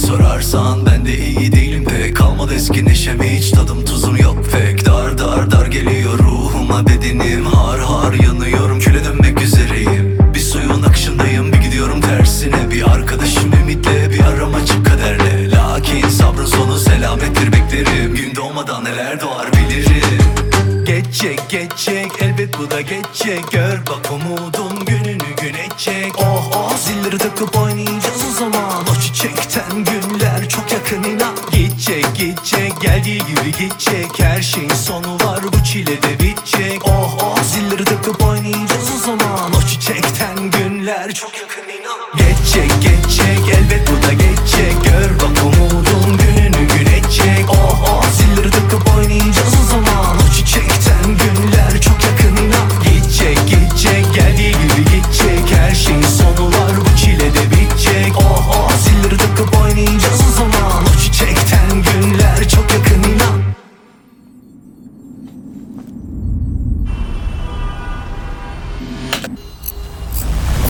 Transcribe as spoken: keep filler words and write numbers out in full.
sorarsan ben de iyi değilim pek. Kalmadı eski neşem, hiç tadım tuzum yok pek. Dar dar dar geliyor ruhuma bedenim, har har yanıyorum, küle dönmek üzereyim. Bir suyun akışındayım, bir gidiyorum tersine. Bir arkadaşım ümitle, bir aram açık kaderle. Lakin sabrın sonu selamettir beklerim. Gün doğmadan neler doğar bilirim. Geçecek geçecek elbet bu da geçecek. Gör bak umudun gününü gün edecek. Oh oh zilleri takıp oynayacağız o zaman. O çiçekten günler çok yakın inan. Gidecek gidecek geldiği gibi gidecek. Her şeyin sonu var, bu çile de bitecek. Oh oh zilleri takıp oynayacağız o zaman. O çiçekten günler çok yakın inan. Geçecek